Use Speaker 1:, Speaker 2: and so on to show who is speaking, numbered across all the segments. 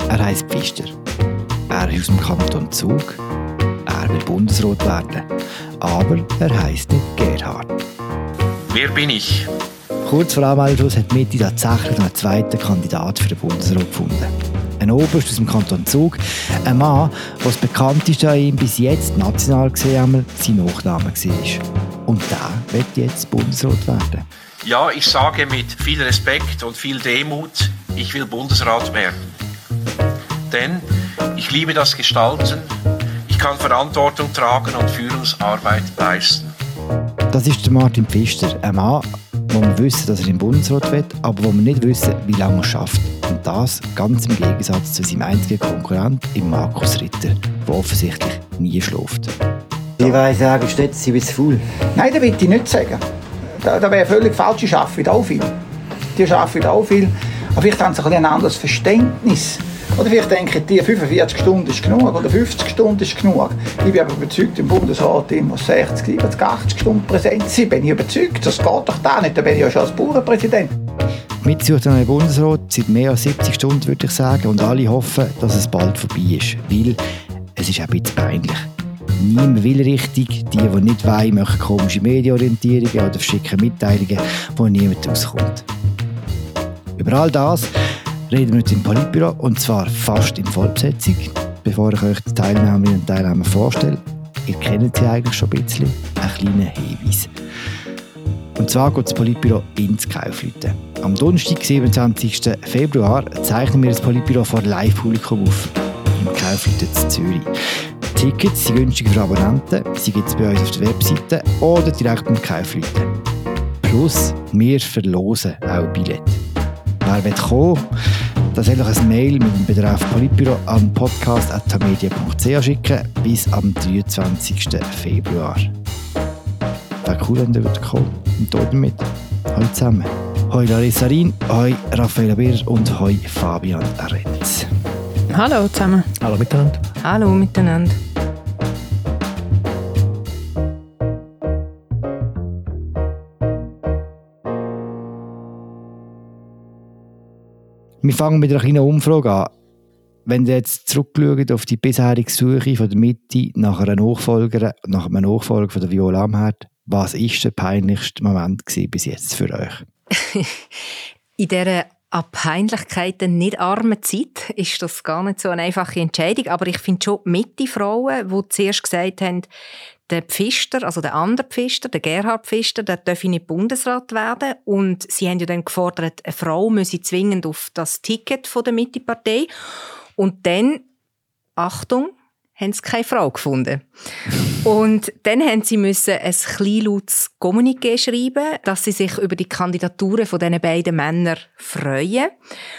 Speaker 1: Er heisst Pfister. Er ist aus dem Kanton Zug. Er will Bundesrat werden. Aber er heisst nicht Gerhard.
Speaker 2: Wer bin ich?
Speaker 1: Kurz vor Anmeldungsschluss hat Mitte tatsächlich noch einen zweiten Kandidat für den Bundesrat gefunden. Ein Oberst aus dem Kanton Zug, ein Mann, der das bekannteste an ihm bis jetzt national gesehen sein Nachname war. Und der wird jetzt Bundesrat werden.
Speaker 2: Ja, ich sage mit viel Respekt und viel Demut, ich will Bundesrat werden. Denn ich liebe das Gestalten, ich kann Verantwortung tragen und Führungsarbeit leisten.
Speaker 1: Das ist der Martin Pfister, ein Mann, wo wir wissen, dass er im Bundesrat wird, aber wo wir nicht wissen, wie lange er schafft. Und das ganz im Gegensatz zu seinem einzigen Konkurrent, Markus Ritter, der offensichtlich nie schläft.
Speaker 3: Ich weiss sagen, steht sie ein bisschen faul.
Speaker 4: Nein, das will ich nicht sagen. Das wäre völlig falsch. Ich arbeite auch viel. Die arbeiten auch viel. Aber vielleicht haben sie ein anderes Verständnis. Oder vielleicht denken die, 45 Stunden ist genug oder 50 Stunden ist genug. Ich bin aber überzeugt, im Bundesrat muss 60, 70, 80 Stunden präsent sein. Bin ich überzeugt, das geht doch da nicht. Da bin ich ja schon als Bauernpräsident.
Speaker 1: Mit sucht einen Bundesrat seit mehr als 70 Stunden, würde ich sagen. Und alle hoffen, dass es bald vorbei ist. Weil es ist ein bisschen peinlich. Niemand will richtig. Die nicht wollen, machen komische Medienorientierungen oder verschicken Mitteilungen, wo niemand rauskommt. Über all das reden wir heute im Politbüro, und zwar fast in Vollbesetzung. Bevor ich euch die Teilnehmerinnen und Teilnehmer vorstelle, ihr kennt sie eigentlich schon ein bisschen, ein kleiner Hinweis. Und zwar geht das Politbüro ins Kaufleuten. Am Donnerstag, 27. Februar, zeichnen wir das Politbüro vor Live-Publikum auf. Im Kaufleuten in Zürich. Tickets sind günstig für Abonnenten. Sie gibt es bei uns auf der Webseite oder direkt beim Kaufleuten. Plus, wir verlosen auch Billette. Wer will kommen, dann soll euch ein Mail mit dem Betreff Politbüro an podcast@tamedia.ch schicken bis am 23. Februar. Wäre cool, wenn ihr kommt und dort mit. Hallo zusammen. Hoi Larissa Rien, hoi Raffaella Birr und hoi Fabian Renz.
Speaker 5: Hallo zusammen.
Speaker 6: Hallo miteinander.
Speaker 5: Hallo miteinander.
Speaker 1: Wir fangen mit einer kleinen Umfrage an. Wenn ihr jetzt zurückschaut auf die bisherige Suche von der Mitte nach einem Nachfolger von der Viola Amherd, was war der peinlichste Moment bis jetzt für euch?
Speaker 5: In dieser an Peinlichkeiten nicht armen Zeit ist das gar nicht so eine einfache Entscheidung. Aber ich finde schon Mitte-Frauen, die zuerst gesagt haben, der Pfister, also der andere Pfister, der Gerhard Pfister, der darf nicht Bundesrat werden. Und sie haben ja dann gefordert, eine Frau müsse zwingend auf das Ticket von der Mitte-Partei. Und dann, Achtung, haben sie keine Frau gefunden. Und dann haben sie ein kleinlautes Kommuniqué schreiben, dass sie sich über die Kandidaturen von diesen beiden Männern freuen.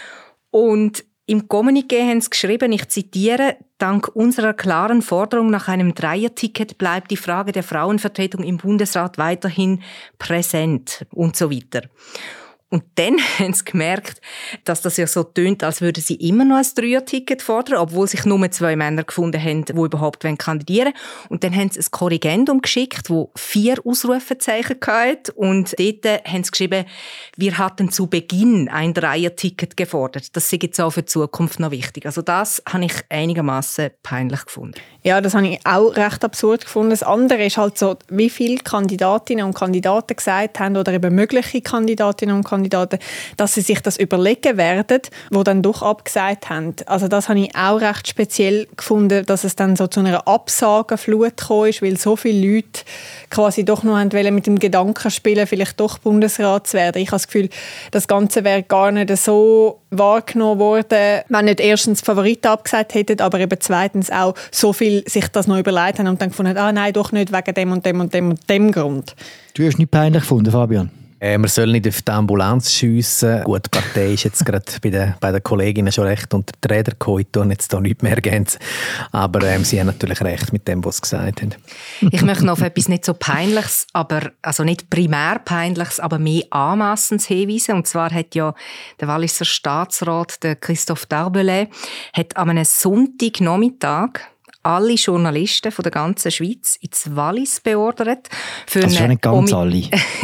Speaker 5: Und im Kommuniqué haben sie geschrieben, ich zitiere, dank unserer klaren Forderung nach einem Dreierticket bleibt die Frage der Frauenvertretung im Bundesrat weiterhin präsent und so weiter. Und dann haben sie gemerkt, dass das ja so tönt, als würden sie immer noch ein Dreierticket fordern, obwohl sich nur 2 Männer gefunden haben, die überhaupt kandidieren wollen. Und dann haben sie ein Korrigendum geschickt, das 4 Ausrufezeichen hatte. Und dort haben sie geschrieben, wir hatten zu Beginn ein Dreierticket gefordert. Das sei jetzt auch für die Zukunft noch wichtig. Also das habe ich einigermaßen peinlich gefunden.
Speaker 6: Ja, das habe ich auch recht absurd gefunden. Das andere ist halt so, wie viele Kandidatinnen und Kandidaten gesagt haben, oder eben mögliche Kandidatinnen und Kandidaten, dass sie sich das überlegen werden, die dann doch abgesagt haben. Also das habe ich auch recht speziell gefunden, dass es dann so zu einer Absagenflut gekommen ist, weil so viele Leute quasi doch noch wollen mit dem Gedanken spielen, vielleicht doch Bundesrat zu werden. Ich habe das Gefühl, das Ganze wäre gar nicht so wahrgenommen worden, wenn nicht erstens die Favoriten abgesagt hätten, aber eben zweitens auch so viel sich das noch überlegt haben und dann gefunden, nein, doch nicht wegen dem und dem und dem und dem Grund.
Speaker 1: Du hast nicht peinlich gefunden, Fabian?
Speaker 7: Man soll nicht auf die Ambulanz schiessen. Gut, die Partei ist jetzt gerade bei den Kolleginnen schon recht unter die Räder gekommen. Ich tue jetzt da nichts mehr ergänzen. Aber sie haben natürlich recht mit dem, was sie gesagt haben.
Speaker 5: Ich möchte noch auf etwas nicht so Peinliches, also nicht primär Peinliches, aber mehr Anmassendes hinweisen. Und zwar hat ja der Walliser Staatsrat, der Christophe Darbelay, hat an einem Sonntagnachmittag alle Journalisten von der ganzen Schweiz ins Wallis beordert.
Speaker 1: Also schon nicht ganz alle.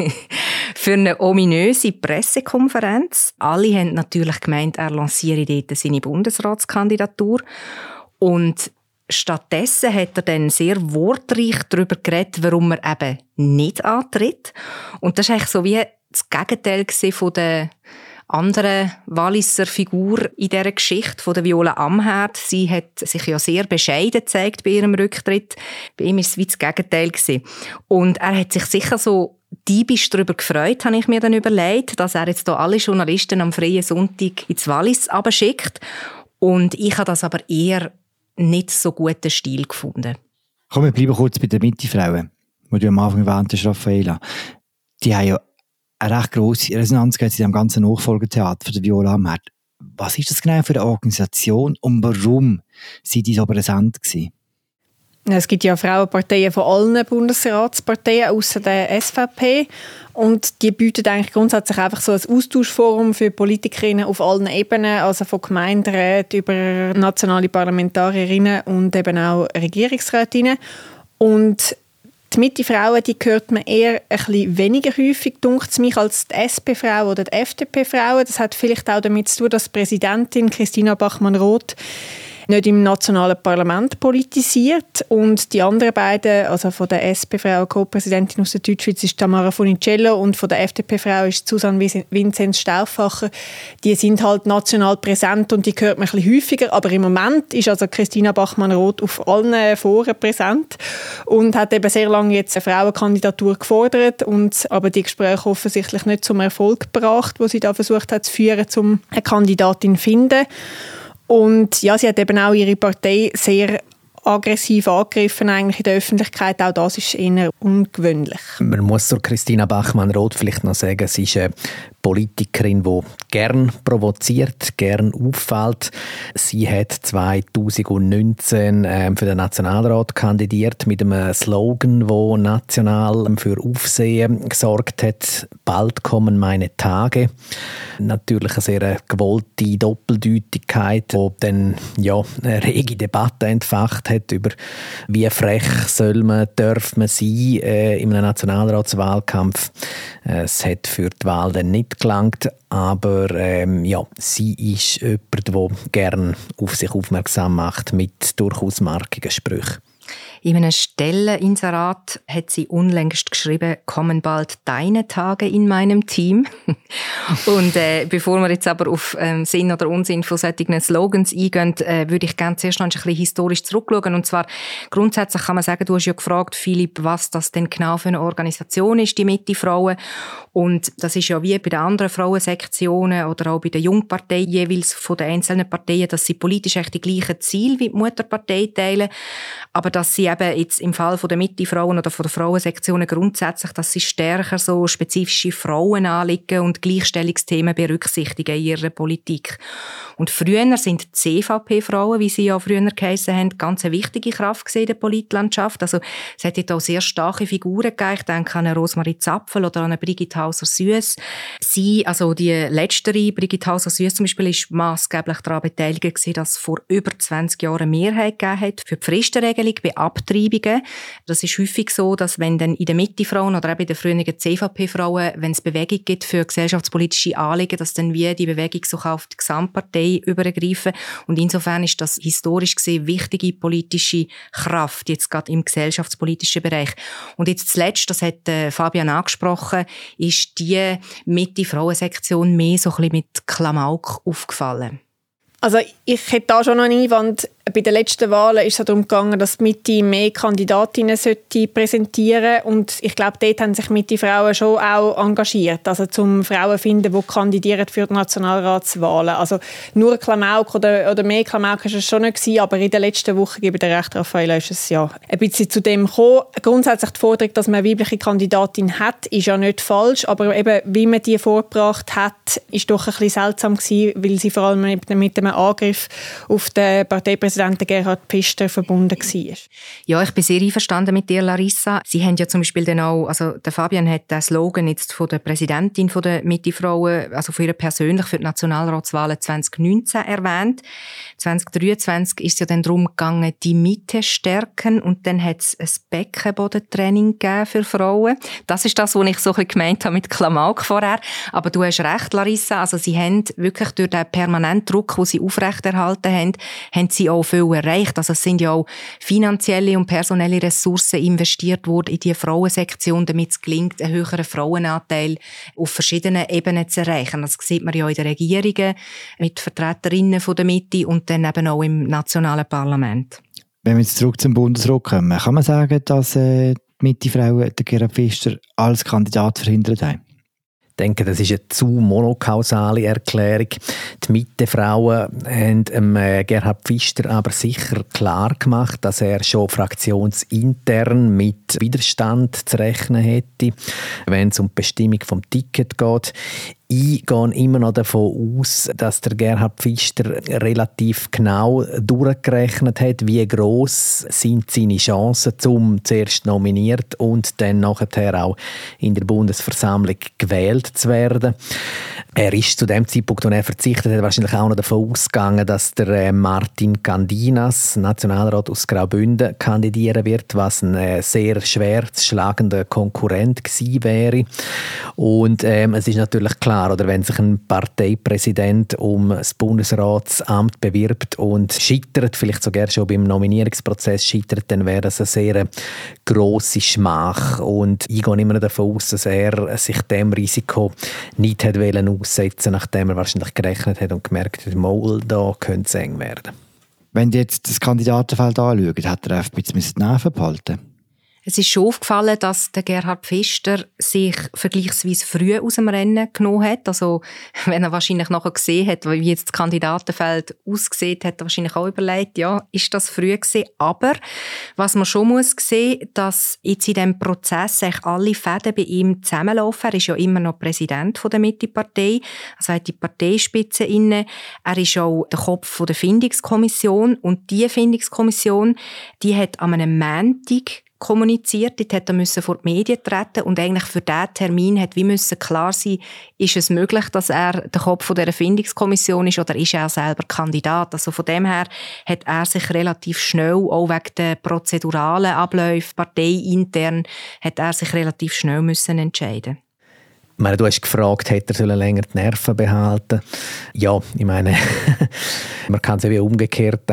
Speaker 5: Für eine ominöse Pressekonferenz. Alle haben natürlich gemeint, er lanciere dort seine Bundesratskandidatur. Und stattdessen hat er dann sehr wortreich darüber geredet, warum er eben nicht antritt. Und das war eigentlich so wie das Gegenteil von der anderen Walliser Figur in dieser Geschichte, von der Viola Amherd. Sie hat sich ja sehr bescheiden gezeigt bei ihrem Rücktritt. Bei ihm war es wie das Gegenteil. Und er hat sich sicher so diebisch darüber gefreut, habe ich mir dann überlegt, dass er jetzt hier alle Journalisten am freien Sonntag ins Wallis abschickt. Und ich habe das aber eher nicht so guten Stil gefunden.
Speaker 1: Komm, wir bleiben kurz bei den Mitte-Frauen, die du am Anfang erwähnt hast, Raffaella. Die haben ja eine recht grosse Resonanz in diesem ganzen Nachfolgetheater von der Viola Amherd. Was ist das genau für eine Organisation und warum sind die so präsent gewesen?
Speaker 6: Es gibt ja Frauenparteien von allen Bundesratsparteien, außer der SVP. Und die bieten eigentlich grundsätzlich einfach so ein Austauschforum für Politikerinnen auf allen Ebenen, also von Gemeinderäten über nationale Parlamentarierinnen und eben auch Regierungsrätinnen. Und die Mitte-Frauen, die hört man eher ein bisschen weniger häufig, dunkt es mich, als die SP-Frauen oder die FDP-Frauen. Das hat vielleicht auch damit zu tun, dass die Präsidentin Christina Bachmann-Roth nicht im nationalen Parlament politisiert. Und die anderen beiden, also von der SP-Frau Co-Präsidentin aus der Deutschschweiz ist Tamara Funicello und von der FDP-Frau ist Susanne Vinzenz Stauffacher, die sind halt national präsent und die hört man ein bisschen häufiger. Aber im Moment ist also Christina Bachmann-Roth auf allen Foren präsent und hat eben sehr lange jetzt eine Frauenkandidatur gefordert und aber die Gespräche offensichtlich nicht zum Erfolg gebracht, wo sie da versucht hat zu führen, um eine Kandidatin zu finden. Und ja, sie hat eben auch ihre Partei sehr aggressiv angegriffen eigentlich in der Öffentlichkeit. Auch das ist eher ungewöhnlich.
Speaker 7: Man muss zur Christina Bachmann-Roth vielleicht noch sagen, sie ist eine Politikerin, die gern provoziert, gern auffällt. Sie hat 2019 für den Nationalrat kandidiert mit einem Slogan, der national für Aufsehen gesorgt hat. «Bald kommen meine Tage». Natürlich eine sehr gewollte Doppeldeutigkeit, die dann eine rege Debatte entfacht hat über wie frech darf man sein in einem Nationalratswahlkampf. Es hat für die Wahl dann nicht gelangt, aber sie ist jemand, der gerne auf sich aufmerksam macht mit durchaus markigen Sprüchen.
Speaker 5: In einem Stelleninserat hat sie unlängst geschrieben, kommen bald deine Tage in meinem Team. Und bevor wir jetzt aber auf Sinn oder Unsinn von solchen Slogans eingehen, würde ich gerne zuerst noch ein bisschen historisch zurückschauen. Und zwar grundsätzlich kann man sagen, du hast ja gefragt, Philipp, was das denn genau für eine Organisation ist, die Mitte-Frauen. Und das ist ja wie bei den anderen Frauensektionen oder auch bei den Jungparteien jeweils von den einzelnen Parteien, dass sie politisch echt die gleichen Ziele wie die Mutterpartei teilen, aber dass sie eben jetzt im Fall von der Mitte-Frauen oder von der Frauensektionen grundsätzlich, dass sie stärker so spezifische Frauenanliegen und Gleichstellungsthemen berücksichtigen in ihrer Politik. Und früher sind die CVP-Frauen, wie sie ja früher geheissen haben, ganz eine wichtige Kraft in der Politlandschaft. Also es hat jetzt auch sehr starke Figuren gegeben. Ich denke an eine Rosemarie Zapfel oder an eine Brigitte Hauser-Süss. Sie, also die letztere, Brigitte Hauser-Süss zum Beispiel, ist massgeblich daran beteiligt gewesen, dass es vor über 20 Jahren eine Mehrheit gegeben hat für die Fristenregelung bei Abtreibungen. Das ist häufig so, dass wenn dann in den Mitte-Frauen oder eben in den früheren CVP-Frauen, wenn es Bewegung gibt für gesellschaftspolitische Anliegen, dass dann wie die Bewegung so auf die Gesamtpartei übergreifen. Und insofern ist das historisch gesehen wichtige politische Kraft, jetzt gerade im gesellschaftspolitischen Bereich. Und jetzt zuletzt, das hat Fabian angesprochen, ist die Mitte-Frauen-Sektion mehr so ein bisschen mit Klamauk aufgefallen.
Speaker 6: Also ich hätte da schon noch einen Einwand. Bei den letzten Wahlen ist es darum gegangen, dass die Mitte mehr Kandidatinnen präsentieren sollte. Und ich glaube, dort haben sich Mitte-Frauen schon auch engagiert. Also zum Frauen finden, die kandidieren für die Nationalratswahlen. Also nur Klamauk oder mehr Klamauk war es schon nicht gewesen, aber in der letzten Woche, gebe ich dir recht, Raffaella, ist es ja ein bisschen zu dem gekommen. Grundsätzlich die Forderung, dass man eine weibliche Kandidatin hat, ist ja nicht falsch. Aber eben, wie man die vorgebracht hat, ist doch ein bisschen seltsam gewesen, weil sie vor allem mit einem Angriff auf den Parteipräsidenten Präsidenten Gerhard Pfister verbunden war.
Speaker 5: Ja, ich bin sehr einverstanden mit dir, Larissa. Sie haben ja zum Beispiel dann auch, also der Fabian hat den Slogan jetzt von der Präsidentin von der Mitte-Frauen, also von ihr persönlich für die Nationalratswahlen 2019 erwähnt. 2023 ist es ja dann darum gegangen, die Mitte stärken, und dann hat es ein Beckenbodentraining gegeben für Frauen. Das ist das, was ich so ein bisschen gemeint habe mit Klamauk vorher. Aber du hast recht, Larissa, also sie haben wirklich durch den permanenten Druck, den sie aufrechterhalten haben sie auch viel erreicht. Also es sind ja auch finanzielle und personelle Ressourcen investiert worden in die Frauensektion, damit es gelingt, einen höheren Frauenanteil auf verschiedenen Ebenen zu erreichen. Das sieht man ja in den Regierungen mit Vertreterinnen von der Mitte und dann eben auch im nationalen Parlament.
Speaker 1: Wenn wir jetzt zurück zum Bundesrat kommen, kann man sagen, dass die Mitte-Frauen den Gerhard Pfister als Kandidat verhindert haben?
Speaker 7: Ich denke, das ist eine zu monokausale Erklärung. Die Mitte-Frauen haben Gerhard Pfister aber sicher klar gemacht, dass er schon fraktionsintern mit Widerstand zu rechnen hätte, wenn es um die Bestimmung des Tickets geht. Ich gehe immer noch davon aus, dass der Gerhard Pfister relativ genau durchgerechnet hat, wie gross sind seine Chancen, zum zuerst nominiert und dann nachher auch in der Bundesversammlung gewählt zu werden. Er ist zu dem Zeitpunkt, wo er verzichtet hat, wahrscheinlich auch noch davon ausgegangen, dass der Martin Candinas, Nationalrat aus Graubünden, kandidieren wird, was ein sehr schwer zu schlagender Konkurrent gewesen wäre. Und es ist natürlich klar, oder wenn sich ein Parteipräsident um das Bundesratsamt bewirbt und scheitert, vielleicht sogar schon beim Nominierungsprozess scheitert, dann wäre das eine sehr grosse Schmach. Und ich gehe immer davon aus, dass er sich dem Risiko nicht hat aussetzen, nachdem er wahrscheinlich gerechnet hat und gemerkt hat, mal, da könnte es eng werden.
Speaker 1: Wenn du jetzt das Kandidatenfeld anschaust, hat er einfach ein bisschen die Nerven behalten?
Speaker 5: Es ist schon aufgefallen, dass der Gerhard Pfister sich vergleichsweise früh aus dem Rennen genommen hat. Also, wenn er wahrscheinlich nachher gesehen hat, wie jetzt das Kandidatenfeld aussieht, hat er wahrscheinlich auch überlegt, ja, ist das früh gewesen? Aber, was man schon muss sehen, dass jetzt in diesem Prozess alle Fäden bei ihm zusammenlaufen. Er ist ja immer noch Präsident der Mitte-Partei, also hat die Parteispitze inne. Er ist auch der Kopf der Findungskommission, und die Findungskommission, die hat an einem Montag kommuniziert, dort musste er vor die Medien treten, und eigentlich für diesen Termin musste klar sein, ist es möglich, dass er der Kopf dieser Findungskommission ist, oder ist er selber Kandidat. Also von dem her hat er sich relativ schnell, auch wegen der prozeduralen Abläufe, parteiintern, hat er sich relativ schnell müssen entscheiden.
Speaker 7: Ich meine, du hast gefragt, hätte er länger die Nerven behalten? Ja, ich meine, man kann es ja wie umgekehrt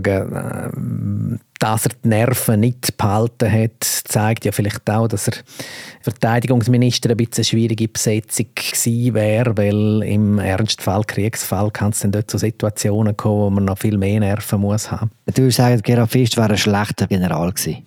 Speaker 7: anschauen. Dass er die Nerven nicht behalten hat, zeigt ja vielleicht auch, dass er Verteidigungsminister ein bisschen eine schwierige Besetzung gewesen wäre, weil im Ernstfall, Kriegsfall, kann es dann dort zu Situationen kommen, wo man noch viel mehr Nerven muss haben.
Speaker 1: Du würdest sagen, Gerhard Pfister wäre ein schlechter General gewesen?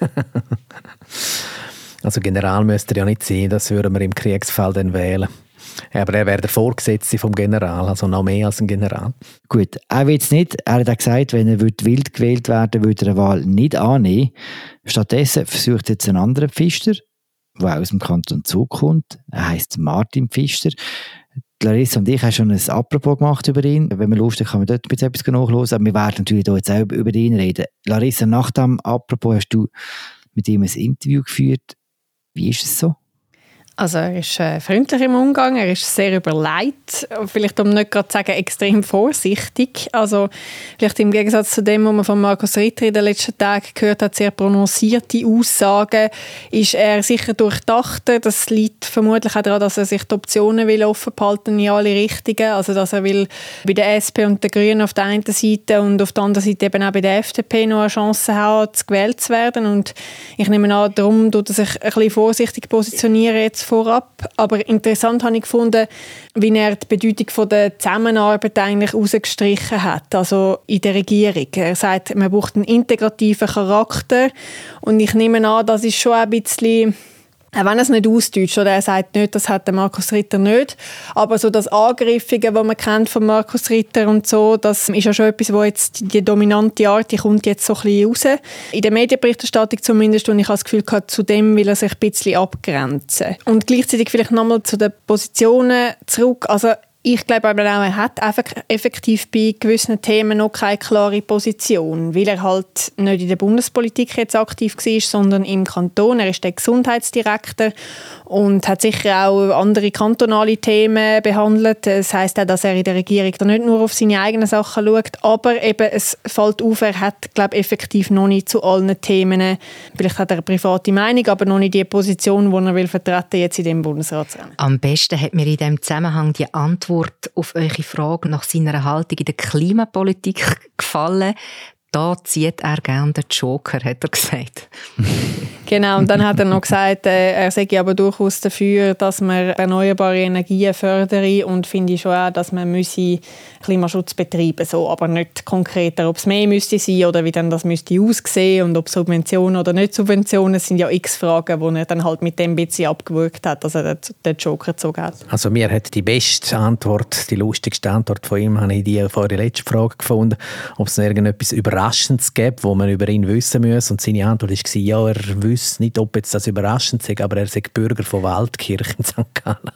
Speaker 7: Also General müsste er ja nicht sein, das würden wir im Kriegsfall dann wählen. Aber er wäre der Vorgesetzte vom General, also noch mehr als ein General.
Speaker 1: Gut, er will es nicht. Er hat auch gesagt, wenn er wild gewählt werden würde, er eine Wahl nicht annehmen. Stattdessen versucht jetzt ein anderer Pfister, der aus dem Kanton Zug kommt. Er heisst Martin Pfister. Larissa und ich haben schon ein Apropos gemacht über ihn. Wenn man Lust hat, kann man dort etwas nachhören. Aber wir werden natürlich hier jetzt auch über ihn reden. Larissa, nach dem Apropos hast du mit ihm ein Interview geführt. Wie ist es so?
Speaker 6: Also er ist freundlich im Umgang, er ist sehr überlegt, vielleicht um nicht gerade zu sagen, extrem vorsichtig. Also vielleicht im Gegensatz zu dem, was man von Markus Ritter in den letzten Tagen gehört hat, sehr prononcierte Aussagen, ist er sicher durchdachter. Das liegt vermutlich auch daran, dass er sich die Optionen will offen behalten in alle Richtungen. Also dass er will bei der SP und den Grünen auf der einen Seite und auf der anderen Seite eben auch bei der FDP noch eine Chance haben, gewählt zu werden. Und ich nehme an, darum tut er sich ein bisschen vorsichtig positionieren jetzt vorab. Aber interessant habe ich gefunden, wie er die Bedeutung von der Zusammenarbeit eigentlich rausgestrichen hat, also in der Regierung. Er sagt, man braucht einen integrativen Charakter und ich nehme an, das ist schon ein bisschen, auch wenn er es nicht ausdeutscht, oder er sagt nicht, das hat der Markus Ritter nicht, aber so das Angriffige, was man kennt von Markus Ritter und so, das ist ja schon etwas, wo jetzt die dominante Art, die kommt jetzt so ein bisschen raus. In der Medienberichterstattung zumindest, und ich habe das Gefühl gehabt, zu dem will er sich ein bisschen abgrenzen. Und gleichzeitig vielleicht nochmal zu den Positionen zurück. Also Ich glaube aber auch, er hat effektiv bei gewissen Themen noch keine klare Position, weil er halt nicht in der Bundespolitik jetzt aktiv war, sondern im Kanton. Er ist der Gesundheitsdirektor und hat sicher auch andere kantonale Themen behandelt. Das heisst auch, dass er in der Regierung da nicht nur auf seine eigenen Sachen schaut, aber eben es fällt auf, er hat, glaube ich, effektiv noch nicht zu allen Themen, vielleicht hat er eine private Meinung, aber noch nicht die Position, die er will vertreten jetzt in dem Bundesratsrennen.
Speaker 5: Am besten hat mir in diesem Zusammenhang die Antwort auf eure Frage nach seiner Haltung in der Klimapolitik gefallen. Da zieht er gerne den Joker, hat er gesagt.
Speaker 6: Genau, und dann hat er noch gesagt, er sei aber durchaus dafür, dass man erneuerbare Energien fördere und finde schon auch, dass man Klimaschutz betreiben so, aber nicht konkreter, ob es mehr müsste sein oder wie dann das müsste aussehen und ob Subventionen oder nicht Subventionen, das sind ja x Fragen, die er dann halt mit dem ein bisschen abgewürgt hat, dass er den Joker gezogen hat.
Speaker 7: Also mir hat die beste Antwort, die lustigste Antwort von ihm, habe ich die vor der letzten Frage gefunden, ob es noch irgendetwas Überraschendes gibt, wo man über ihn wissen muss, und seine Antwort war, ja, er wüsste nicht, ob jetzt das überraschend ist, aber er sei Bürger von Waldkirch in St. Gallen.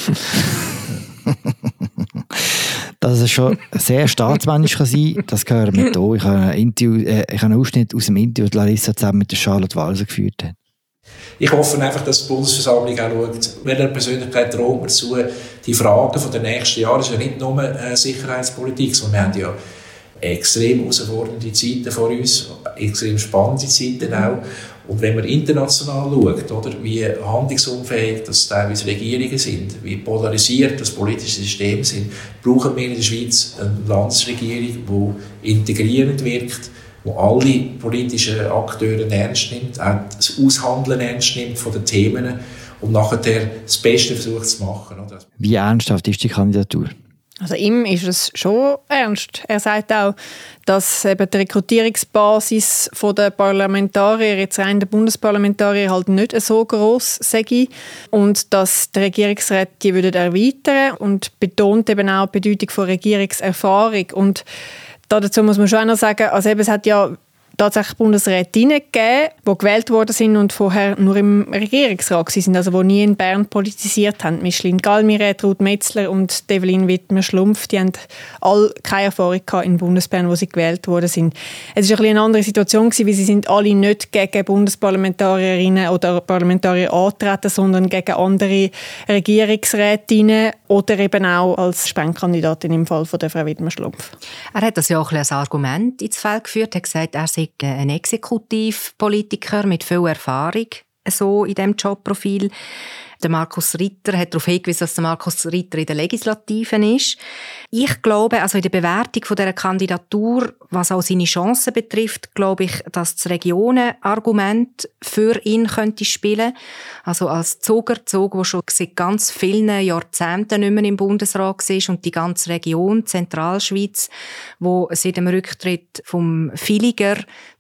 Speaker 1: Dass es schon sehr staatsmännisch kann sein kann, das hören wir hier. Ich habe einen Ausschnitt aus dem Interview, das Larissa zusammen mit der Charlotte Walser geführt hat.
Speaker 2: Ich hoffe einfach, dass die Bundesversammlung auch schaut, welcher Persönlichkeit droht man zu. Die Fragen der nächsten Jahre ist ja nicht nur Sicherheitspolitik, sondern wir haben ja extrem herausfordernde Zeiten vor uns, extrem spannende Zeiten auch. Und wenn man international schaut, oder, wie handlungsunfähig das teilweise Regierungen sind, wie polarisiert das politische System sind, brauchen wir in der Schweiz eine Landesregierung, die integrierend wirkt, die alle politischen Akteure ernst nimmt, auch das Aushandeln ernst nimmt von den Themen und nachher das Beste versucht zu machen. Oder?
Speaker 1: Wie ernsthaft ist die Kandidatur?
Speaker 6: Also ihm ist es schon ernst. Er sagt auch, dass eben die Rekrutierungsbasis der Parlamentarier, jetzt rein der Bundesparlamentarier, halt nicht so gross sei und dass die Regierungsräte die erweitern und betont eben auch die Bedeutung von Regierungserfahrung. Und dazu muss man schon auch noch sagen, also eben, es hat ja tatsächlich Bundesrätinnen gegeben, die gewählt worden sind und vorher nur im Regierungsrat waren, also die nie in Bern politisiert haben. Micheline Galmiret, Ruth Metzler und Evelyn Wittmer-Schlumpf, die haben alle keine Erfahrung in Bundesbern, wo sie gewählt worden sind. Es war eine andere Situation, weil sie sind alle nicht gegen Bundesparlamentarierinnen oder Parlamentarier antreten, sondern gegen andere Regierungsrätinnen oder eben auch als Sprengkandidatin im Fall von der Frau Wittmer-Schlumpf.
Speaker 5: Er hat das ja auch als Argument ins Feld geführt. Er hat gesagt, er sei ein Exekutivpolitiker mit viel Erfahrung so in diesem Jobprofil. Der Markus Ritter hat darauf hingewiesen, dass der Markus Ritter in der Legislative ist. Ich glaube, also in der Bewertung von dieser Kandidatur, was auch seine Chancen betrifft, glaube ich, dass das Regionenargument für ihn könnte spielen. Also als Zugerzog, der schon seit ganz vielen Jahrzehnten nicht mehr im Bundesrat war und die ganze Region, Zentralschweiz, wo seit dem Rücktritt vom Villiger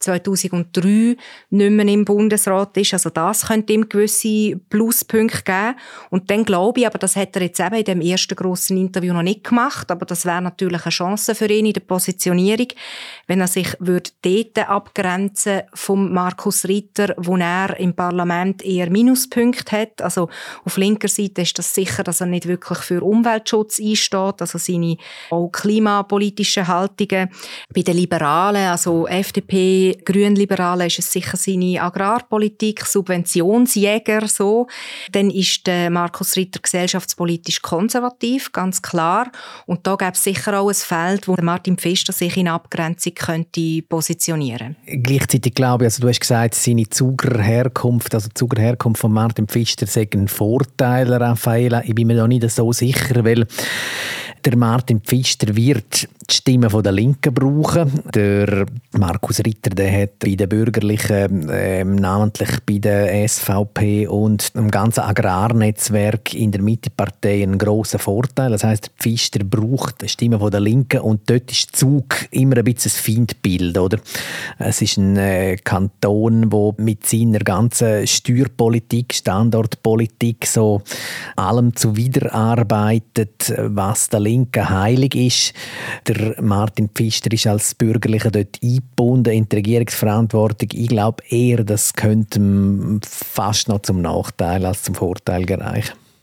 Speaker 5: 2003 nicht mehr im Bundesrat ist. Also das könnte ihm gewisse Pluspunkte geben. Und dann glaube ich, aber das hat er jetzt eben in dem ersten grossen Interview noch nicht gemacht, aber das wäre natürlich eine Chance für ihn in der Positionierung, wenn er sich dort abgrenzen vom Markus Ritter, wo er im Parlament eher Minuspunkte hat. Also auf linker Seite ist das sicher, dass er nicht wirklich für Umweltschutz einsteht, also seine auch klimapolitischen Haltungen. Bei den Liberalen, also FDP, Grünliberalen, ist es sicher seine Agrarpolitik, Subventionsjäger, so. Dann ist der Markus Ritter gesellschaftspolitisch konservativ, ganz klar. Und da gäbe es sicher auch ein Feld, wo Martin Pfister sich in Abgrenzung könnte positionieren.
Speaker 7: Gleichzeitig glaube ich, also du hast gesagt, seine Zugerherkunft, also die Zugerherkunft von Martin Pfister sei ein Vorteil, Raffaella. Ich bin mir da nicht so sicher, weil der Martin Pfister wird die Stimme der Linken brauchen. Der Markus Ritter, der hat bei den Bürgerlichen, namentlich bei der SVP und dem ganzen Agrarnetzwerk in der Mittepartei einen grossen Vorteil. Das heisst, der Pfister braucht die Stimme der Linken und dort ist Zug immer ein bisschen ein Feindbild, oder? Es ist ein Kanton, der mit seiner ganzen Steuerpolitik, Standortpolitik so allem zuwiderarbeitet, was der Linken heilig ist. Der Martin Pfister ist als Bürgerlicher dort eingebunden in die Regierungsverantwortung. Ich glaube eher, das könnte fast noch zum Nachteil als zum Vorteil gereichen.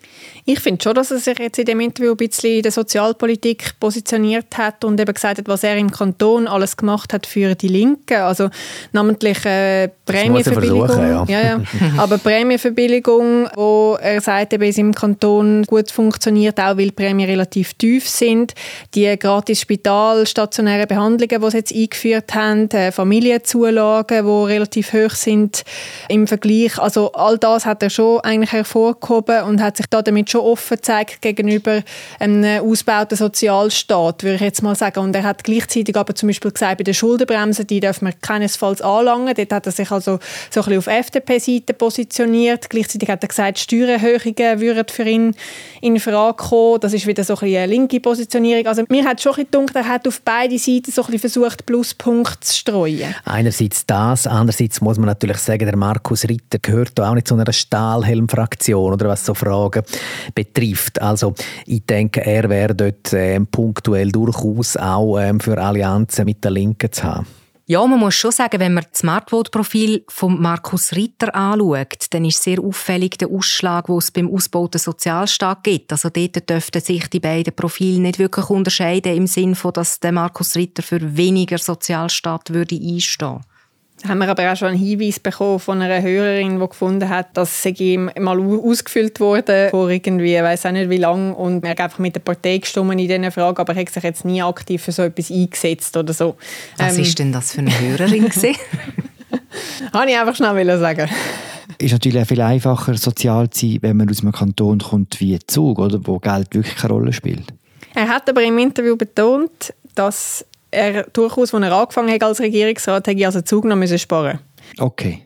Speaker 6: Ich finde schon, dass er sich jetzt in dem Interview ein bisschen in der Sozialpolitik positioniert hat und eben gesagt hat, was er im Kanton alles gemacht hat für die Linken. Also namentlich Prämienverbilligung. Ja. Aber Prämienverbilligung, wo er sagt, eben in seinem Kanton gut funktioniert, auch weil die Prämien relativ tief sind. Die gratis Spital, stationäre Behandlungen, die sie jetzt eingeführt haben, Familienzulagen, die relativ hoch sind im Vergleich. Also all das hat er schon eigentlich hervorgehoben und hat sich damit schon offen gezeigt gegenüber einem ausgebauten Sozialstaat, würde ich jetzt mal sagen. Und er hat gleichzeitig aber zum Beispiel gesagt, bei den Schuldenbremsen, die dürfen wir keinesfalls anlangen. Dort hat er sich also so ein bisschen auf FDP-Seite positioniert. Gleichzeitig hat er gesagt, Steuererhöhungen würden für ihn in Frage kommen. Das ist wieder so ein bisschen eine linke Positionierung. Also mir hat schon gedacht, er hat auf beide Seiten so ein bisschen versucht, Pluspunkte zu streuen. Einerseits
Speaker 7: das, andererseits muss man natürlich sagen, der Markus Ritter gehört da auch nicht zu einer Stahlhelm-Fraktion, oder was so Fragen betrifft. Also ich denke, er wäre dort punktuell durchaus auch für Allianzen mit der Linken zu haben.
Speaker 5: Ja, man muss schon sagen, wenn man das Smartvote-Profil von Markus Ritter anschaut, dann ist sehr auffällig der Ausschlag, den es beim Ausbau des Sozialstaats gibt. Also dort dürften sich die beiden Profile nicht wirklich unterscheiden, im Sinne von, dass der Markus Ritter für weniger Sozialstaat würde einstehen.
Speaker 6: Haben wir aber auch schon einen Hinweis bekommen von einer Hörerin, die gefunden hat, dass es ihm mal ausgefüllt wurde vor irgendwie, ich weiss auch nicht wie lange, und er hat einfach mit der Partei gestimmt in dieser Frage, aber er hat sich jetzt nie aktiv für so etwas eingesetzt oder so.
Speaker 5: Was ist denn das für eine Hörerin gewesen?
Speaker 6: Wollte ich einfach schnell sagen.
Speaker 1: Ist natürlich auch viel einfacher, sozial zu sein, wenn man aus einem Kanton kommt wie Zug, oder, wo Geld wirklich keine Rolle spielt.
Speaker 6: Er hat aber im Interview betont, dass er durchaus, als er angefangen hat als Regierungsrat, hätte also Zug noch sparen müssen.
Speaker 1: Okay.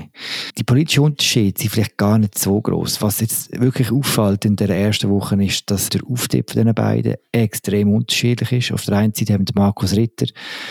Speaker 1: Die politischen Unterschiede sind vielleicht gar nicht so gross. Was jetzt wirklich auffällt in der ersten Woche ist, dass der Auftritt von den beiden extrem unterschiedlich ist. Auf der einen Seite haben wir Markus Ritter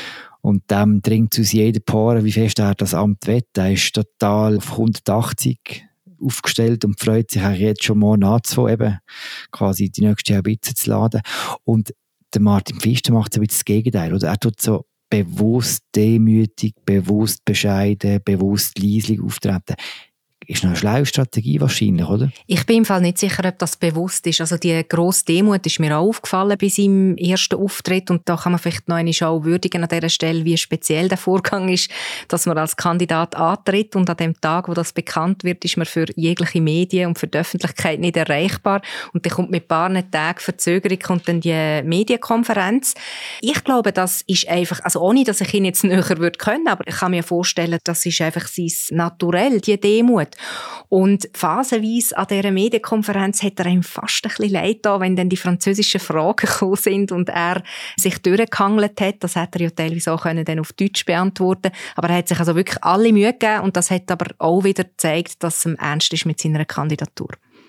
Speaker 1: und dem dringt es aus jedem Paar, wie fest er das Amt will. Er ist total auf 180 aufgestellt und freut sich eigentlich jetzt schon morgen anzufangen, eben quasi die nächste Haubitze zu laden. Und der Martin Pfister macht so ein bisschen das Gegenteil. Oder? Er tut so bewusst demütig, bewusst bescheiden, bewusst leislich auftreten. Ist noch eine schlaue Strategie wahrscheinlich, oder?
Speaker 5: Ich bin im Fall nicht sicher, ob das bewusst ist. Also die grosse Demut ist mir auch aufgefallen bei seinem ersten Auftritt und da kann man vielleicht noch eine Schau würdigen an dieser Stelle, wie speziell der Vorgang ist, dass man als Kandidat antritt und an dem Tag, wo das bekannt wird, ist man für jegliche Medien und für die Öffentlichkeit nicht erreichbar und dann kommt mit ein paar Tagen Verzögerung kommt dann die Medienkonferenz. Ich glaube, das ist einfach, also ohne, dass ich ihn jetzt näher würde können, aber ich kann mir vorstellen, das ist einfach sein Naturell, die Demut. Und phasenweise an dieser Medienkonferenz hat er ihm fast ein bisschen leid getan, wenn dann die französischen Fragen gekommen sind und er sich durchgehangelt hat. Das hat er ja teilweise auch dann auf Deutsch beantworten. Aber er hat sich also wirklich alle Mühe gegeben und das hat aber auch wieder gezeigt, dass es ihm ernst ist mit seiner Kandidatur.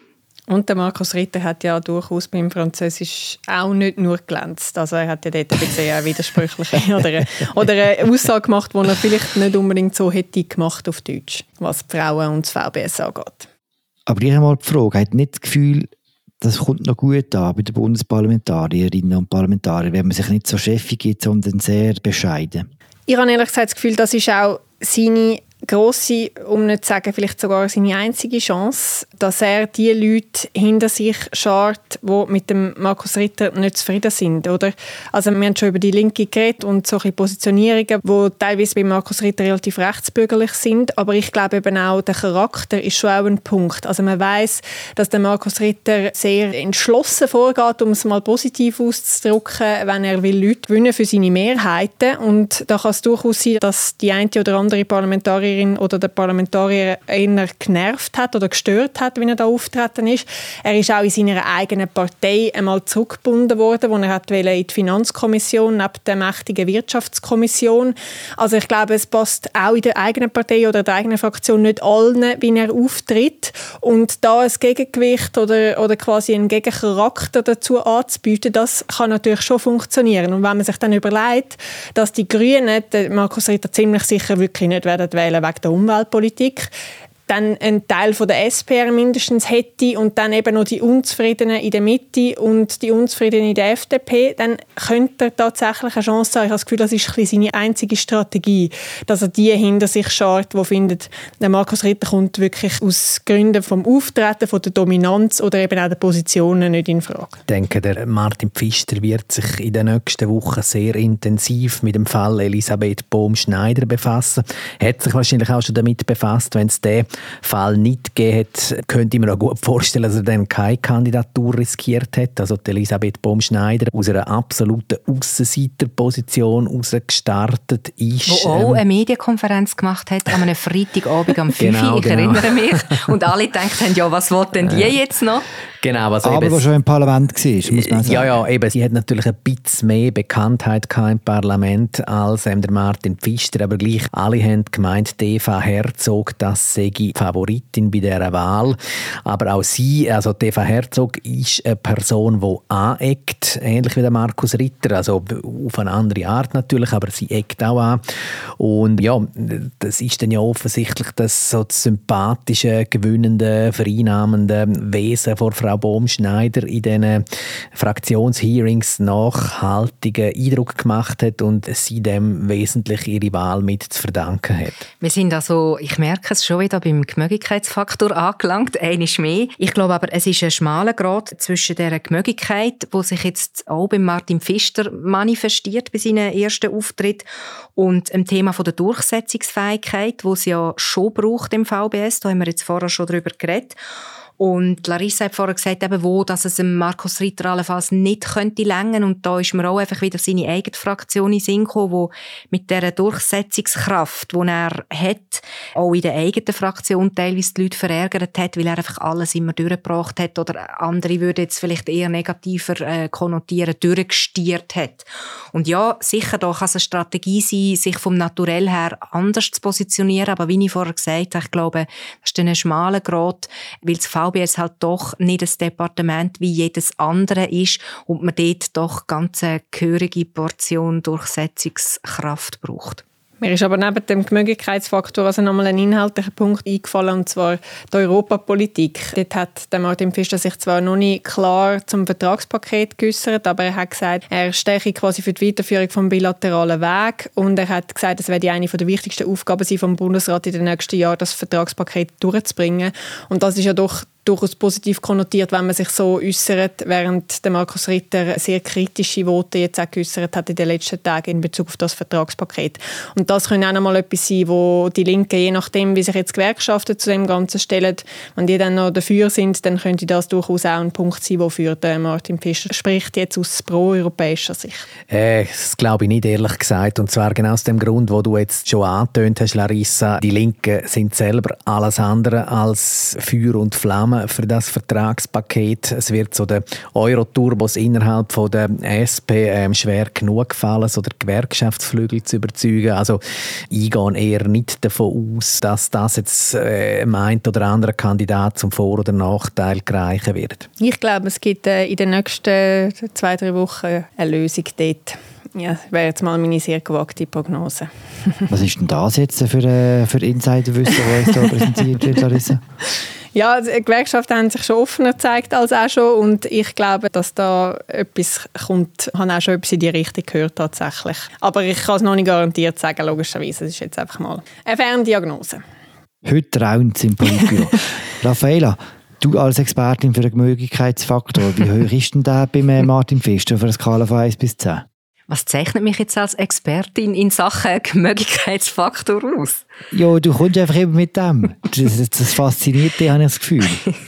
Speaker 6: Und der Markus Ritter hat ja durchaus beim Französisch auch nicht nur glänzt. Also er hat ja dort ein bisschen eine widersprüchliche oder eine Aussage gemacht, die er vielleicht nicht unbedingt so hätte gemacht auf Deutsch, was die Frauen und das VBS angeht.
Speaker 1: Aber ich habe mal die Frage, hat nicht das Gefühl, das kommt noch gut an bei den Bundesparlamentarierinnen und Parlamentariern, wenn man sich nicht so chefig gibt, sondern sehr bescheiden?
Speaker 6: Ich habe ehrlich gesagt das Gefühl, das ist auch seine grosse, um nicht zu sagen, vielleicht sogar seine einzige Chance, dass er die Leute hinter sich schart, die mit dem Markus Ritter nicht zufrieden sind, oder? Also wir haben schon über die Linke geredet und solche Positionierungen, die teilweise bei Markus Ritter relativ rechtsbürgerlich sind, aber ich glaube eben auch, der Charakter ist schon auch ein Punkt. Also man weiss, dass der Markus Ritter sehr entschlossen vorgeht, um es mal positiv auszudrücken, wenn er will Leute gewinnen für seine Mehrheiten, und da kann es durchaus sein, dass die eine oder andere Parlamentarierin oder der Parlamentarier eher genervt hat oder gestört hat, wie er da auftreten ist. Er ist auch in seiner eigenen Partei einmal zurückgebunden worden, wo er in die Finanzkommission neben der mächtigen Wirtschaftskommission. Also ich glaube, es passt auch in der eigenen Partei oder der eigenen Fraktion nicht allen, wie er auftritt. Und da ein Gegengewicht oder quasi einen Gegencharakter dazu anzubieten, das kann natürlich schon funktionieren. Und wenn man sich dann überlegt, dass die Grünen den Markus Ritter ziemlich sicher wirklich nicht wählen wegen der Umweltpolitik, dann ein Teil von der SP mindestens hätte und dann eben noch die Unzufriedenen in der Mitte und die Unzufriedenen in der FDP, dann könnte er tatsächlich eine Chance haben. Ich habe das Gefühl, das ist ein bisschen seine einzige Strategie, dass er die hinter sich schart, die findet, der Markus Ritter kommt wirklich aus Gründen vom Auftreten, von der Dominanz oder eben auch der Positionen nicht in Frage. Ich denke,
Speaker 7: der Martin Pfister wird sich in den nächsten Wochen sehr intensiv mit dem Fall Elisabeth Bohm-Schneider befassen. Er hat sich wahrscheinlich auch schon damit befasst, wenn es den Fall nicht gegeben hat, könnte ich mir auch gut vorstellen, dass er dann keine Kandidatur riskiert hat. Also die Elisabeth Bohm-Schneider aus einer absoluten Aussenseiterposition gestartet ist.
Speaker 5: Wo auch eine Medienkonferenz gemacht hat, an einem Freitagabend am 5 Uhr, ich erinnere mich. Und alle gedacht haben, ja, was will denn die jetzt noch?
Speaker 7: Genau, also
Speaker 1: aber was schon im Parlament war, muss man sagen.
Speaker 7: Ja, eben, sie hat natürlich ein bisschen mehr Bekanntheit im Parlament als der Martin Pfister, aber gleich alle haben gemeint, Eva Herzog, das sei Favoritin bei dieser Wahl. Aber auch sie, also Eva Herzog, ist eine Person, die aneckt, ähnlich wie der Markus Ritter, also auf eine andere Art natürlich, aber sie eckt auch an. Und ja, das ist dann ja offensichtlich das so sympathische, gewinnende, vereinnahmende Wesen von Frau Bohm-Schneider in diesen Fraktionshearings nachhaltigen Eindruck gemacht hat und sie dem wesentlich ihre Wahl mit zu verdanken hat.
Speaker 5: Wir sind also, ich merke es schon wieder, beim Gemögigkeitsfaktor angelangt, einmal mehr. Ich glaube aber, es ist ein schmaler Grat zwischen dieser Gemögigkeit, die sich jetzt auch bei Martin Pfister manifestiert bei seinem ersten Auftritt, und dem Thema von der Durchsetzungsfähigkeit, die es ja schon braucht im VBS. Da haben wir jetzt vorher schon darüber geredet. Und Larissa hat vorher gesagt, eben dass es Markus Ritter allenfalls nicht könnte längern. Und da ist mir auch einfach wieder seine eigene Fraktion in den Sinn gekommen, wo mit dieser Durchsetzungskraft, die er hat, auch in der eigenen Fraktion teilweise die Leute verärgert hat, weil er einfach alles immer durchgebracht hat. Oder andere würden jetzt vielleicht eher negativer konnotieren, durchgestiert hat. Und ja, sicher, da kann es eine Strategie sein, sich vom Naturell her anders zu positionieren. Aber wie ich vorher gesagt habe, ich glaube, das ist ein schmaler Grat, weil das VBS halt doch nicht ein Departement wie jedes andere ist und man dort doch ganz eine gehörige Portion Durchsetzungskraft braucht.
Speaker 6: Mir ist aber neben dem Gemögigkeitsfaktor also nochmal ein inhaltlicher Punkt eingefallen, und zwar die Europapolitik. Dort hat der Martin Pfister sich zwar noch nicht klar zum Vertragspaket geäussert, aber er hat gesagt, er stehe quasi für die Weiterführung vom bilateralen Weg, und er hat gesagt, es werde eine der wichtigsten Aufgaben sein vom Bundesrat in den nächsten Jahren, das Vertragspaket durchzubringen. Und das ist ja doch durchaus positiv konnotiert, wenn man sich so äußert, während der Markus Ritter sehr kritische Voten jetzt auch geäußert hat in den letzten Tagen in Bezug auf das Vertragspaket. Und das könnte auch noch mal etwas sein, wo die Linken, je nachdem, wie sich jetzt Gewerkschaften zu dem Ganzen stellen, wenn die dann noch dafür sind, dann könnte das durchaus auch ein Punkt sein, wofür der Martin Pfister spricht, jetzt aus pro-europäischer Sicht.
Speaker 7: Das glaube ich nicht, ehrlich gesagt. Und zwar genau aus dem Grund, wo du jetzt schon angetönt hast, Larissa. Die Linken sind selber alles andere als Feuer und Flamme für das Vertragspaket. Es wird so der Euro-Turbos innerhalb von der SP schwer genug gefallen, so der Gewerkschaftsflügel zu überzeugen. Also ich gehe eher nicht davon aus, dass das jetzt ein oder andere Kandidat zum Vor- oder Nachteil gereichen wird.
Speaker 6: Ich glaube, es gibt in den nächsten 2-3 Wochen eine Lösung dort. Ja, das wäre jetzt mal meine sehr gewagte Prognose.
Speaker 1: Was ist denn das jetzt für Insiderwissen, das uns hier präsentiert wird, Larissa?
Speaker 6: Ja, die Gewerkschaften haben sich schon offener gezeigt als auch schon, und ich glaube, dass da etwas kommt. Ich habe auch schon etwas in die Richtung gehört tatsächlich. Aber ich kann es noch nicht garantiert sagen, logischerweise. Das ist jetzt einfach mal eine Ferndiagnose.
Speaker 1: Heute raunt es im Politbüro. Raffaela, du als Expertin für den Gemögigkeitsfaktor, wie hoch ist denn der bei Martin Pfister auf einer Skala von 1 bis 10?
Speaker 5: Was zeichnet mich jetzt als Expertin in Sachen Gemögigkeitsfaktor aus?
Speaker 1: Ja, du kommst einfach eben mit dem. Das fasziniert dich, habe ich das Gefühl.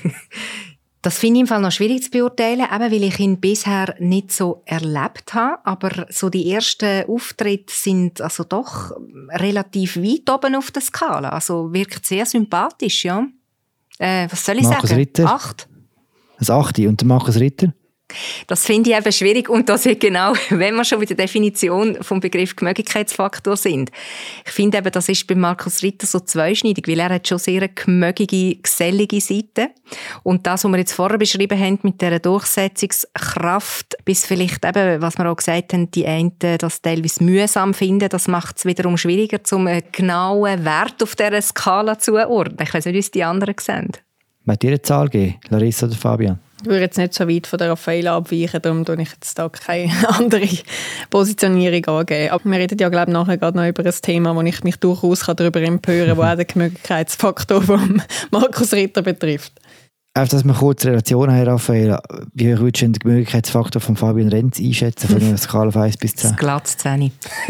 Speaker 5: Das finde ich im Fall noch schwierig zu beurteilen, eben weil ich ihn bisher nicht so erlebt habe. Aber so die ersten Auftritte sind also doch relativ weit oben auf der Skala. Also wirkt sehr sympathisch, ja. Was soll ich
Speaker 1: Markus
Speaker 5: sagen?
Speaker 1: Ritter.
Speaker 5: 8.
Speaker 1: Ein 8. Und der Markus Ritter?
Speaker 5: Das finde ich eben schwierig und das ist genau, wenn wir schon bei der Definition vom Begriff Gemögigkeitsfaktor sind. Ich finde eben, das ist bei Markus Ritter so zweischneidig, weil er hat schon sehr eine gemögige, gesellige Seite und das, was wir jetzt vorher beschrieben haben mit dieser Durchsetzungskraft, bis vielleicht eben, was wir auch gesagt haben, die einen das teilweise mühsam finden, das macht es wiederum schwieriger, um einen genauen Wert auf dieser Skala zuordnen. Ich weiss nicht, wie es die anderen sehen.
Speaker 1: Wollt ihr eine Zahl geben, Larissa oder Fabian?
Speaker 6: Ich würde jetzt nicht so weit von der Raffaella abweichen, darum tue ich jetzt da keine andere Positionierung angeben. Aber wir reden ja, glaube ich, nachher gerade noch über ein Thema, wo ich mich durchaus darüber empören kann, wo auch den Gemögigkeitsfaktor von Markus Ritter betrifft.
Speaker 1: Einfach, dass wir kurz Relation haben, Raffaella. Wie würdest du den Gemögigkeitsfaktor von Fabian Renz einschätzen, von einer Skala von 1 bis 10?
Speaker 5: Das glatt 10.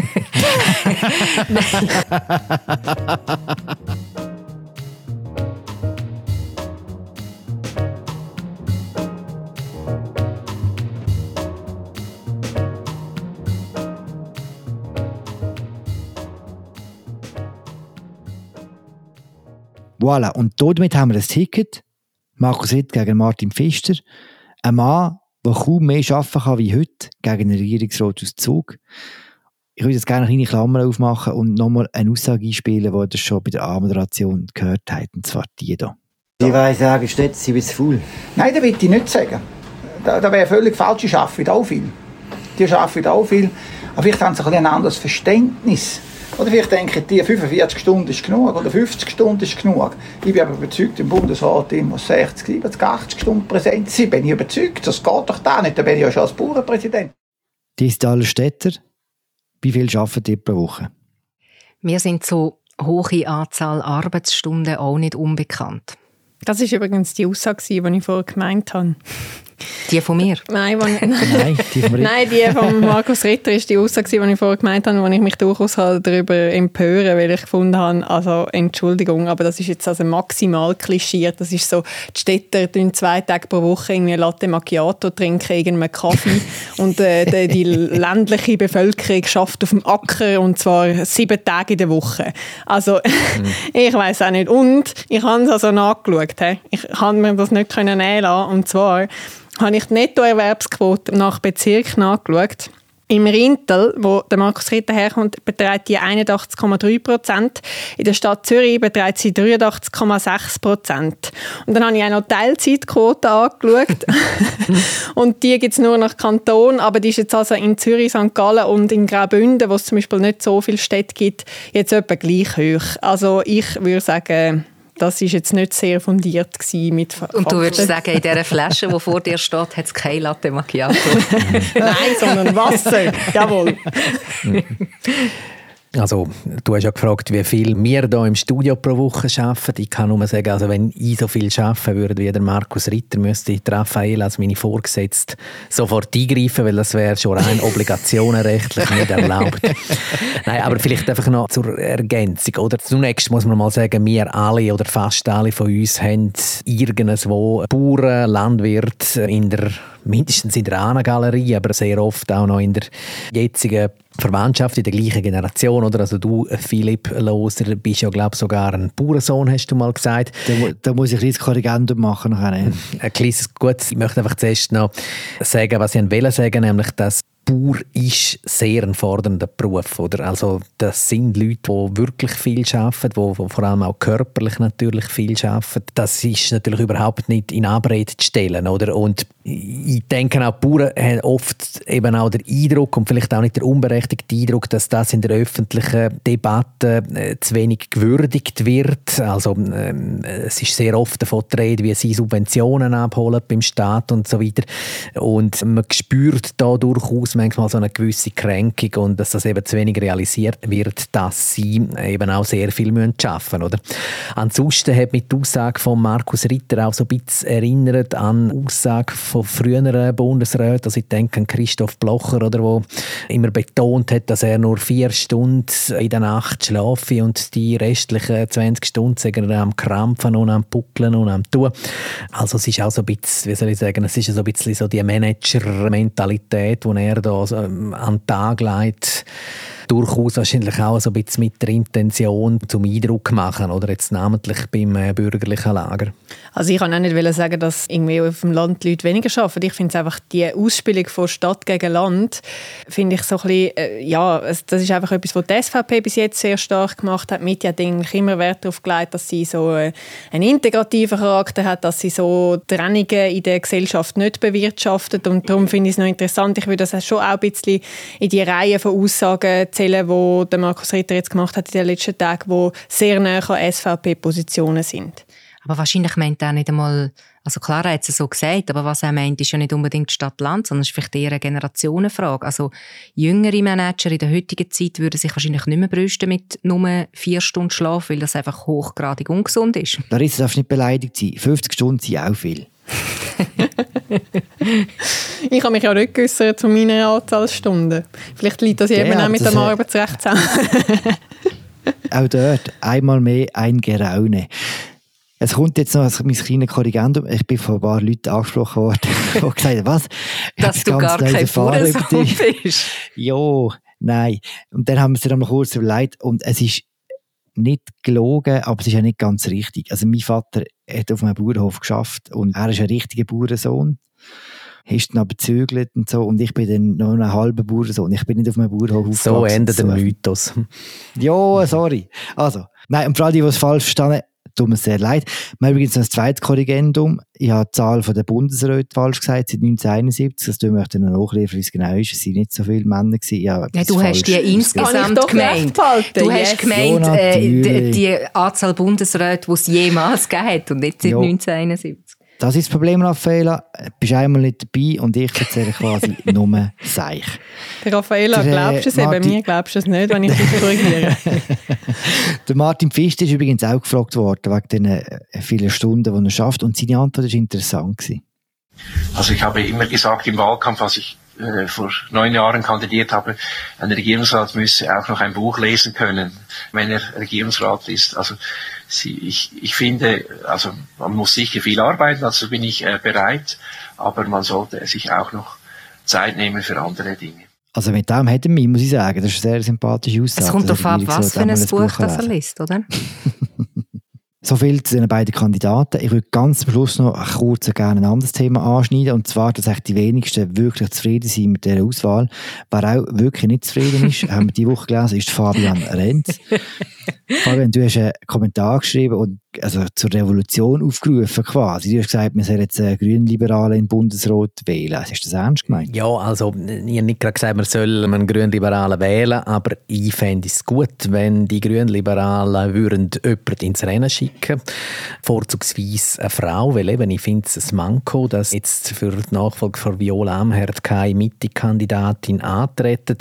Speaker 1: Voilà, und damit haben wir das Ticket. Markus Ritter gegen Martin Pfister. Ein Mann, der kaum mehr arbeiten kann wie heute, gegen einen Regierungsrat aus Zug. Ich würde jetzt gerne eine kleine Klammer aufmachen und nochmal eine Aussage einspielen, die ihr schon bei der Anmoderation gehört habt, und zwar die hier.
Speaker 3: Ich weiss sagen, Städte sind ein faul.
Speaker 4: Nein, das will ich nicht sagen. Da wäre völlig falsch. Ich arbeite auch viel. Die arbeiten auch viel. Aber vielleicht haben sie ein anderes Verständnis. Oder vielleicht denken die, 45 Stunden ist genug oder 50 Stunden ist genug. Ich bin aber überzeugt, im Bundesrat muss 60, 70, 80 Stunden präsent sein. Bin ich überzeugt, das geht doch da nicht. Da bin ich ja schon als Bauernpräsident.
Speaker 1: Die sind alle Städter. Wie viel arbeitet ihr pro Woche?
Speaker 5: Mir sind so hohe Anzahl Arbeitsstunden auch nicht unbekannt.
Speaker 6: Das war übrigens die Aussage, die ich vorher gemeint habe.
Speaker 5: Die von mir?
Speaker 6: Nein,
Speaker 1: die von
Speaker 6: Nein, die von Markus Ritter ist die Aussage, die ich vorher gemeint habe, wo ich mich durchaus darüber empöre, weil ich gefunden habe, also Entschuldigung, aber das ist jetzt also maximal klischiert. Das ist so, die Städter trinken 2 Tage pro Woche irgendwie Latte Macchiato, trinken irgendeinen Kaffee und die ländliche Bevölkerung schafft auf dem Acker und zwar 7 Tage in der Woche. Also ich weiss auch nicht. Und ich habe es also nachgeschaut. Ich kann mir das nicht nehmen lassen. Und zwar habe ich die Nettoerwerbsquote nach Bezirk nachgeschaut. Im Rintel, wo der Markus Ritter herkommt, beträgt die 81,3%. In der Stadt Zürich beträgt sie 83,6%. Und dann habe ich auch noch die Teilzeitquote angeschaut. Und die gibt es nur nach Kanton, aber die ist jetzt also in Zürich, St. Gallen und in Graubünden, wo es zum Beispiel nicht so viele Städte gibt, jetzt etwa gleich hoch. Also ich würde sagen, das war jetzt nicht sehr fundiert mit Fakten.
Speaker 5: Und du würdest sagen, in dieser Flasche, die vor dir steht, hat es keine Latte Macchiato?
Speaker 6: Nein, sondern Wasser. Jawohl.
Speaker 7: Also, du hast ja gefragt, wie viel wir hier im Studio pro Woche arbeiten. Ich kann nur sagen, also wenn ich so viel arbeiten würde wie der Markus Ritter, müsste ich Raffaella als meine Vorgesetzte sofort eingreifen, weil das wäre schon rein obligationenrechtlich nicht erlaubt. Nein, aber vielleicht einfach noch zur Ergänzung. Oder? Zunächst muss man mal sagen, wir alle oder fast alle von uns haben irgendwo Bauern, Landwirte mindestens in der Ahnengalerie, aber sehr oft auch noch in der jetzigen Verwandtschaft, in der gleichen Generation. Oder? Also du, Philipp Loser, bist ja, glaube ich, sogar ein Bauernsohn, hast du mal gesagt.
Speaker 1: Da muss ich ein kleines Korrigendum machen. Ein
Speaker 7: kleines, gut, ich möchte einfach zuerst noch sagen, was ich wollte sagen, nämlich, dass Bauer ist sehr ein fordernder Beruf. Oder? Also das sind Leute, die wirklich viel arbeiten, die vor allem auch körperlich natürlich viel arbeiten. Das ist natürlich überhaupt nicht in Abrede zu stellen. Oder? Und ich denke auch, die Bauern haben oft eben auch den Eindruck und vielleicht auch nicht der unberechtigte Eindruck, dass das in der öffentlichen Debatte zu wenig gewürdigt wird. Also es ist sehr oft davon die Rede, wie sie Subventionen abholen beim Staat und so weiter. Und man spürt da durchaus manchmal so eine gewisse Kränkung und dass das eben zu wenig realisiert wird, dass sie eben auch sehr viel arbeiten müssen. Oder? Ansonsten hat mich die Aussage von Markus Ritter auch so ein bisschen erinnert an die Aussage von früheren Bundesräten. Also ich denke an Christoph Blocher, der immer betont hat, dass er nur 4 Stunden in der Nacht schlafe und die restlichen 20 Stunden sagen er am Krampfen und am Puckeln und am Tun. Also es ist auch so ein bisschen, wie soll ich sagen, es ist so ein bisschen so die Manager-Mentalität, die er da an den Tag legt. durchaus wahrscheinlich auch so ein bisschen mit der Intention zum Eindruck machen, oder jetzt namentlich beim bürgerlichen Lager.
Speaker 6: Also ich kann auch nicht sagen, dass irgendwie auf dem Land die Leute weniger arbeiten. Ich finde es einfach, die Ausspielung von Stadt gegen Land, finde ich so ein bisschen, das ist einfach etwas, was die SVP bis jetzt sehr stark gemacht hat. Mitte hat eigentlich immer Wert darauf gelegt, dass sie so einen integrativen Charakter hat, dass sie so Trennungen in der Gesellschaft nicht bewirtschaftet. Und darum finde ich es noch interessant. Ich würde das schon auch ein bisschen in die Reihe von Aussagen zählen, die der Markus Ritter jetzt gemacht hat in den letzten Tagen, die sehr nah an SVP-Positionen sind.
Speaker 5: Aber wahrscheinlich meint er nicht einmal, also klar, er hat es so gesagt, aber was er meint, ist ja nicht unbedingt Stadt-Land, sondern es ist vielleicht eher eine Generationenfrage. Also jüngere Manager in der heutigen Zeit würden sich wahrscheinlich nicht mehr brüsten mit nur 4 Stunden Schlaf, weil das einfach hochgradig ungesund ist.
Speaker 1: Larissa, darfst nicht beleidigt sein. 50 Stunden sind auch viel.
Speaker 6: Ich habe mich ja nicht geäussert zu meiner Anzahl Stunden. Vielleicht liegt das eben auch mit dem Arbeitsrecht zusammen.
Speaker 1: Auch dort einmal mehr ein Geraune. Es kommt jetzt noch mein kleines Korrigendum. Ich bin von ein paar Leuten angesprochen worden, die gesagt haben, was?
Speaker 5: Dass du gar kein Bauernsohn bist.
Speaker 1: Jo, nein. Und dann haben wir es dann noch kurz überlegt. Und es ist nicht gelogen, aber es ist ja nicht ganz richtig. Also mein Vater hat auf einem Bauernhof geschafft und er ist ein richtiger Bauernsohn. Ist dann aber gezögert und so. Und ich bin dann noch ein halber Bauernsohn. Ich bin nicht auf einem Bauernhof aufgewachsen.
Speaker 7: So endet der Mythos.
Speaker 1: Ja, sorry. Also, nein, und für alle, die es falsch verstanden, tut mir sehr leid. Wir haben übrigens noch ein zweites Korrigendum. Ich habe die Zahl der Bundesräte falsch gesagt, seit 1971. Das möchte ich noch nachlesen, wie es genau ist. Es waren nicht so viele Männer gewesen. Ja,
Speaker 5: du hast die insgesamt gemeint. Du hast gemeint, die Anzahl Bundesräte, die es jemals gegeben hat und nicht seit 1971.
Speaker 1: Das ist das Problem, Raffaella. Du bist einmal nicht dabei und ich erzähle quasi nur Seich.
Speaker 6: Raffaella, glaubst du es eben? Mir glaubst du es nicht, wenn ich dich korrigiere.
Speaker 1: Der Martin Pfister ist übrigens auch gefragt worden, wegen den vielen Stunden, die er schafft. Und seine Antwort war interessant.
Speaker 2: Also ich habe immer gesagt im Wahlkampf, als ich vor 9 Jahren kandidiert habe, ein Regierungsrat müsse auch noch ein Buch lesen können, wenn er Regierungsrat ist. Also ich finde, also man muss sicher viel arbeiten, also bin ich bereit, aber man sollte sich auch noch Zeit nehmen für andere Dinge.
Speaker 1: Also mit dem hat er mich, muss ich sagen, das ist eine sehr sympathische Aussage.
Speaker 5: Es kommt darauf ab, was für ein Buch das er liest, oder?
Speaker 1: So viel zu den beiden Kandidaten. Ich würde ganz am Schluss noch kurz gerne ein anderes Thema anschneiden. Und zwar, dass die wenigsten wirklich zufrieden sind mit dieser Auswahl. Wer auch wirklich nicht zufrieden ist, haben wir diese Woche gelesen, ist Fabian Renz. Fabian, du hast einen Kommentar geschrieben und also zur Revolution aufgerufen quasi. Du hast gesagt, wir sollen jetzt Grünliberale im Bundesrat wählen. Hast du das ernst gemeint?
Speaker 7: Ja, also ich habe nicht gerade gesagt, man soll einen Grünliberalen wählen, aber ich fände es gut, wenn die Grünliberalen jemanden ins Rennen schicken, vorzugsweise eine Frau, weil eben, ich finde es ein Manko, dass jetzt für die Nachfolge von Viola Amherd keine Mitte-Kandidatin antreten.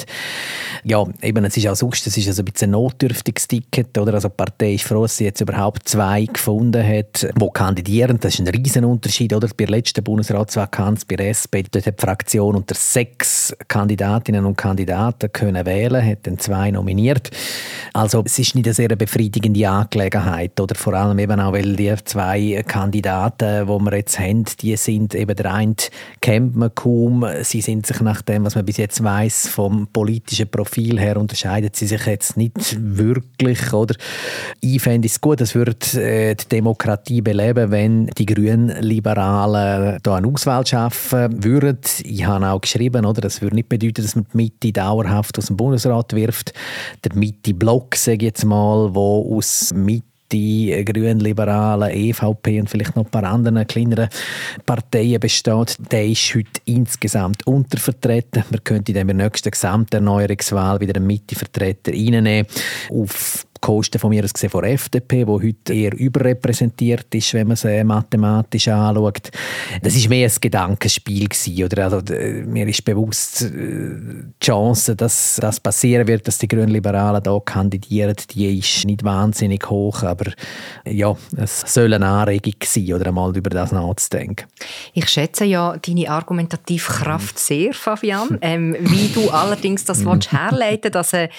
Speaker 7: Ja, eben, es ist auch sonst, es ist also ein bisschen ein notdürftiges Ticket, oder? Also die Partei ist froh, dass sie jetzt überhaupt 2 gefunden hat, die kandidieren. Das ist ein Riesenunterschied, oder? Bei der letzten Bundesratsvakanz bei der SP, dort hat die Fraktion unter 6 Kandidatinnen und Kandidaten können wählen, hat dann 2 nominiert. Also es ist nicht eine sehr befriedigende Angelegenheit, oder? Vor allem eben auch, weil die 2 Kandidaten, die wir jetzt haben, die sind eben, der eine kennt man kaum, sie sind sich nach dem, was man bis jetzt weiss, vom politischen Profil her unterscheiden sie sich jetzt nicht wirklich, oder? Ich fände es gut, das würde die Demokratie beleben, wenn die Grünliberalen da eine Auswahl schaffen würden. Ich habe auch geschrieben, oder? Das würde nicht bedeuten, dass man die Mitte dauerhaft aus dem Bundesrat wirft. Der Mitte-Block, sage ich jetzt mal, wo aus Mitte die Grünliberalen, EVP und vielleicht noch ein paar andere kleineren Parteien besteht, der ist heute insgesamt untervertreten. Man könnte in der nächsten Gesamterneuerungswahl wieder einen Mitte-Vertreter reinnehmen. Auf Kosten von mir aus gesehen von der FDP, die heute eher überrepräsentiert ist, wenn man es mathematisch anschaut. Das war mehr ein Gedankenspiel gewesen, oder? Also, mir ist bewusst, die Chance, dass das passieren wird, dass die Grünliberalen hier kandidieren, die ist nicht wahnsinnig hoch, aber ja, es soll eine Anregung sein, oder einmal über das nachzudenken.
Speaker 5: Ich schätze ja deine Argumentativkraft sehr, Fabian. Wie du allerdings das herleiten, dass eine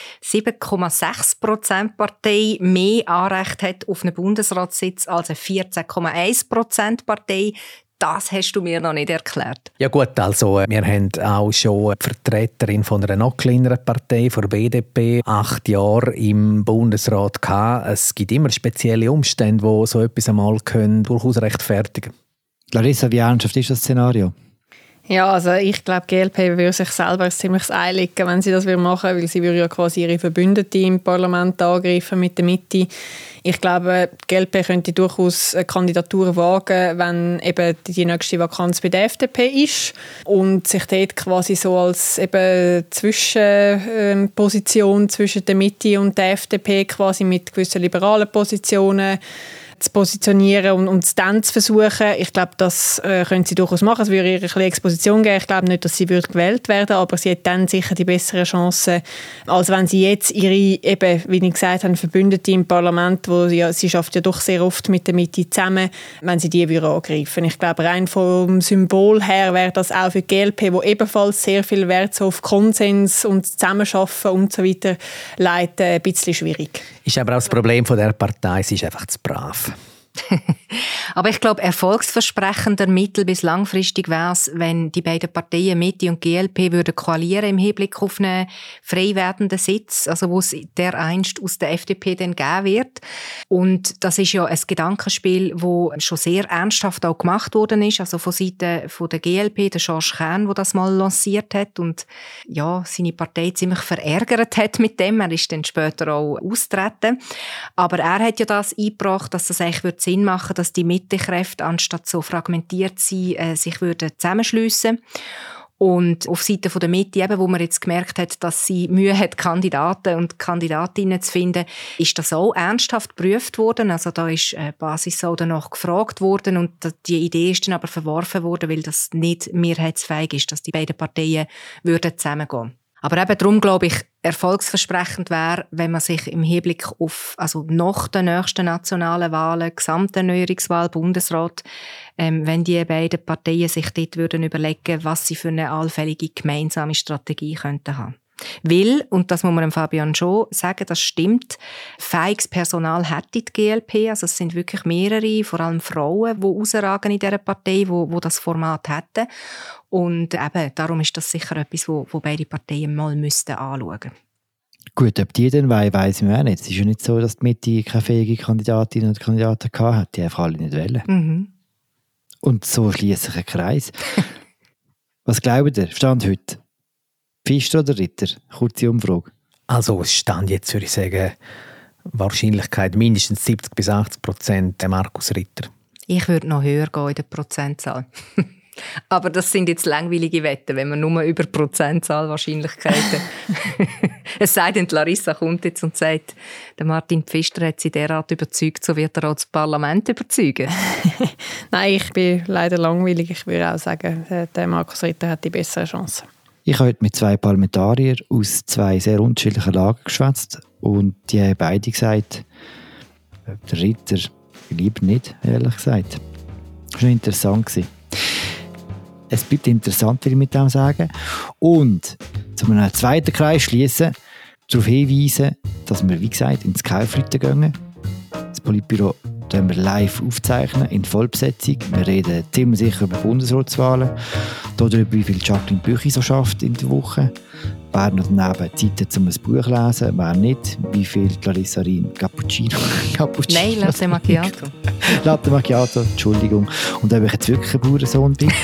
Speaker 5: 7,6% Partei mehr Anrecht hat auf einen Bundesratssitz als eine 14,1% Partei, das hast du mir noch nicht erklärt.
Speaker 7: Ja gut, also wir haben auch schon eine Vertreterin von einer noch kleineren Partei, von der BDP, 8 Jahre im Bundesrat gehabt. Es gibt immer spezielle Umstände, die so etwas einmal durchaus rechtfertigen können.
Speaker 1: Larissa, wie ernsthaft ist das Szenario?
Speaker 6: Ja, also ich glaube, die GLP würde sich selber ziemlich einlegen, wenn sie das machen würde, weil sie würde ja quasi ihre Verbündete im Parlament angreifen mit der Mitte. Ich glaube, die GLP könnte durchaus eine Kandidatur wagen, wenn eben die nächste Vakanz bei der FDP ist und sich dort quasi so als eben Zwischenposition zwischen der Mitte und der FDP quasi mit gewissen liberalen Positionen zu positionieren und es dann zu versuchen. Ich glaube, das können sie durchaus machen. Es würde ihr ein bisschen Exposition geben. Ich glaube nicht, dass sie gewählt werden würde, aber sie hat dann sicher die besseren Chancen, als wenn sie jetzt ihre, eben, wie ich gesagt habe, Verbündete im Parlament, sie schafft ja doch sehr oft mit der Mitte zusammen, wenn sie die angreifen. Ich glaube, rein vom Symbol her wäre das auch für die GLP, wo ebenfalls sehr viel Wert auf Konsens und Zusammenarbeiten und so weiter legt, ein bisschen schwierig.
Speaker 7: Ist aber auch das Problem von der Partei, sie ist einfach zu brav.
Speaker 5: Aber ich glaube, erfolgsversprechender mittel- bis langfristig wäre es, wenn die beiden Parteien Mitte und GLP würden koalieren im Hinblick auf einen frei werdenden Sitz, also wo es dereinst aus der FDP dann geben wird. Und das ist ja ein Gedankenspiel, das schon sehr ernsthaft auch gemacht worden ist, also von Seiten von der GLP, der Georges Kern, der das mal lanciert hat und ja, seine Partei ziemlich verärgert hat mit dem. Er ist dann später auch austreten. Aber er hat ja das eingebracht, dass das eigentlich Sinn machen, dass die Mittekräfte, anstatt so fragmentiert zu sein, sich zusammenschliessen. Und auf Seite der Mitte, eben, wo man jetzt gemerkt hat, dass sie Mühe hat, Kandidaten und Kandidatinnen zu finden, ist das auch ernsthaft geprüft worden. Also da ist die Basis auch danach gefragt worden und die Idee ist dann aber verworfen worden, weil das nicht mehrheitsfähig ist, dass die beiden Parteien zusammengehen. Aber eben darum, glaube ich, erfolgsversprechend wäre, wenn man sich im Hinblick auf, also nach den nächsten nationalen Wahlen, Gesamterneuerungswahl, Bundesrat, wenn die beiden Parteien sich dort würden überlegen, was sie für eine allfällige gemeinsame Strategie könnten haben. Weil, und das muss man Fabian schon sagen, das stimmt, fähiges Personal hat die GLP, also es sind wirklich mehrere, vor allem Frauen, die rausragen in dieser Partei, die das Format hätten. Und eben, darum ist das sicher etwas, wo beide Parteien mal anschauen müssten.
Speaker 1: Gut, ob die dann weiss man auch nicht. Es ist ja nicht so, dass die Mitte keine fähige Kandidatinnen und Kandidaten hatte, die einfach alle nicht wollen.
Speaker 5: Mhm.
Speaker 1: Und so schließt sich ein Kreis. Was glaubt ihr? Stand heute? Pfister oder Ritter? Kurze Umfrage.
Speaker 7: Also Stand jetzt würde ich sagen, Wahrscheinlichkeit mindestens 70-80% der Markus Ritter.
Speaker 5: Ich würde noch höher gehen in der Prozentzahl. Aber das sind jetzt langweilige Wetten, wenn man nur über Prozentzahl Wahrscheinlichkeiten... Es sei denn, Larissa kommt jetzt und sagt, der Martin Pfister hat sie derart überzeugt, so wird er auch das Parlament überzeugen.
Speaker 6: Nein, ich bin leider langweilig. Ich würde auch sagen, der Markus Ritter hat die bessere Chance.
Speaker 1: Ich habe heute mit 2 Parlamentariern aus 2 sehr unterschiedlichen Lagern geschwätzt und die haben beide gesagt, der Ritter lieber nicht, ehrlich gesagt. Das war noch interessant. Es bleibt interessant, will ich mit dem sagen. Und zu einem zweiten Kreis schließen, darauf hinweisen, dass wir, wie gesagt, ins Kaufleuten gehen. Das Politbüro wir live aufzeichnen, in Vollbesetzung. Wir reden ziemlich sicher über Bundesratswahlen, darüber, wie viel Jacqueline Büchi so schafft in der Woche, wer noch daneben Zeit hat, um ein Buch zu lesen, wer nicht, wie viel Larissa Rien Cappuccino.
Speaker 5: Nein, Latte Macchiato.
Speaker 1: Latte Macchiato, Entschuldigung. Und ob ich jetzt wirklich ein Bauernsohn bin.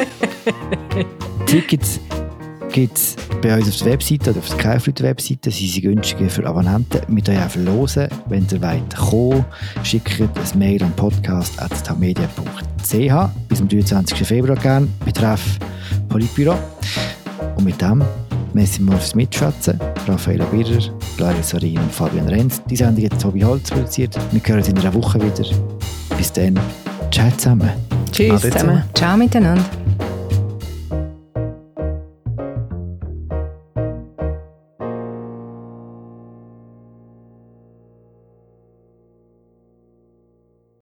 Speaker 1: Tickets gibt es bei uns auf der Webseite oder auf der Kaufleute-Webseite. Sie sind günstiger für Abonnenten. Wir können auch verlosen. Wenn ihr kommen wollt, schickt ein Mail an podcast@tamedia.ch bis zum 23. Februar gerne. Betreff Politbüro. Und mit dem messen wir aufs Mitschwätzen. Raffaella Birrer, Larissa Rien und Fabian Renz. Die Sendung hat Tobi Holz produziert. Wir hören uns in einer Woche wieder. Bis dann. Ciao zusammen.
Speaker 6: Tschüss zusammen.
Speaker 5: Ciao miteinander.